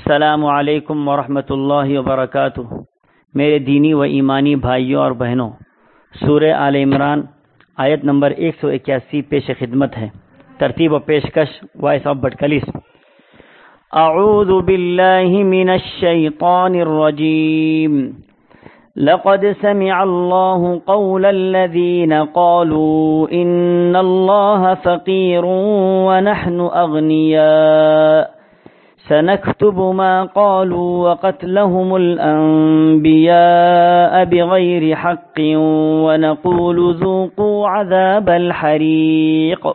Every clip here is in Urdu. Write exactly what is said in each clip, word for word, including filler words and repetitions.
السلام علیکم ورحمۃ اللہ وبرکاتہ۔ میرے دینی و ایمانی بھائیوں اور بہنوں، سورہ آل عمران آیت نمبر ایک سو اکیاسی پیش خدمت ہے۔ ترتیب و پیشکش وائس آف بٹکلیس۔ اعوذ باللہ من الشیطان الرجیم۔ لقد سمع اللہ قول الذین قالوا ان اللہ فقیر ونحن اغنیاء سنكتب ما قالوا وقتلهم الأنبياء بغير حق ونقول ذوقوا عذاب الحريق۔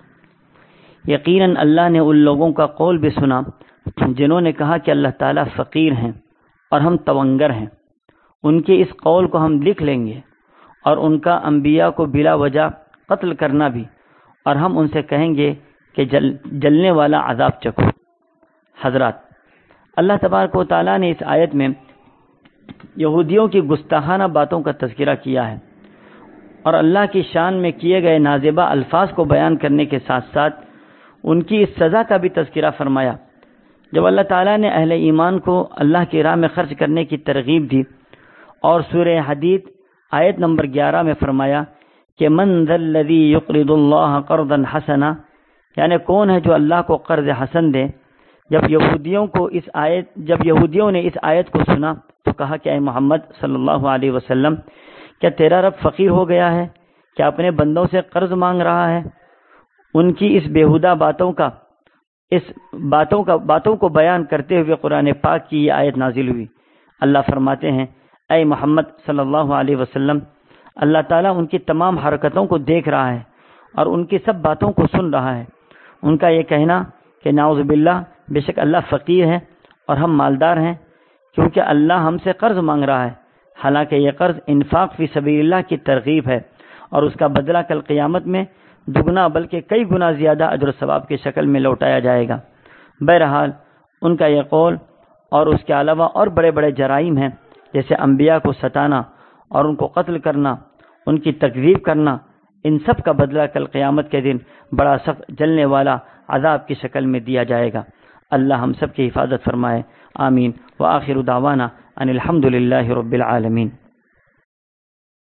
یقیناً اللہ نے ان لوگوں کا قول بھی سنا جنہوں نے کہا کہ اللہ تعالیٰ فقیر ہیں اور ہم تونگر ہیں۔ ان کے اس قول کو ہم لکھ لیں گے اور ان کا انبیاء کو بلا وجہ قتل کرنا بھی، اور ہم ان سے کہیں گے کہ جل جلنے والا عذاب چکھو۔ حضرات، اللہ تبارک و تعالیٰ نے اس آیت میں یہودیوں کی گستاخانہ باتوں کا تذکرہ کیا ہے اور اللہ کی شان میں کیے گئے نازیبہ الفاظ کو بیان کرنے کے ساتھ ساتھ ان کی اس سزا کا بھی تذکرہ فرمایا۔ جب اللہ تعالیٰ نے اہل ایمان کو اللہ کی راہ میں خرچ کرنے کی ترغیب دی اور سورہ حدید آیت نمبر گیارہ میں فرمایا کہ من ذا الذی یقرض اللہ قرضا حسنا، یعنی کون ہے جو اللہ کو قرض حسن دے، جب یہودیوں کو اس آیت جب یہودیوں نے اس آیت کو سنا تو کہا کہ اے محمد صلی اللہ علیہ وسلم، کیا تیرا رب فقیر ہو گیا ہے؟ کیا اپنے بندوں سے قرض مانگ رہا ہے؟ ان کی اس بیہودہ باتوں کا اس باتوں کا باتوں کو بیان کرتے ہوئے قرآن پاک کی یہ آیت نازل ہوئی۔ اللہ فرماتے ہیں، اے محمد صلی اللہ علیہ وسلم، اللہ تعالیٰ ان کی تمام حرکتوں کو دیکھ رہا ہے اور ان کی سب باتوں کو سن رہا ہے۔ ان کا یہ کہنا کہ نعوذ باللہ، بے شک اللہ فقیر ہے اور ہم مالدار ہیں کیونکہ اللہ ہم سے قرض مانگ رہا ہے، حالانکہ یہ قرض انفاق فی سبیل اللہ کی ترغیب ہے اور اس کا بدلہ کل قیامت میں دگنا بلکہ کئی گنا زیادہ اجر و ثواب کی شکل میں لوٹایا جائے گا۔ بہرحال ان کا یہ قول اور اس کے علاوہ اور بڑے بڑے جرائم ہیں، جیسے انبیاء کو ستانا اور ان کو قتل کرنا، ان کی تکذیب کرنا، ان سب کا بدلہ کل قیامت کے دن بڑا سخت جلنے والا عذاب کی شکل میں دیا جائے گا۔ اللہ ہم سب کی حفاظت فرمائے، آمین۔ وآخر دعوانا ان الحمد للہ رب العالمین۔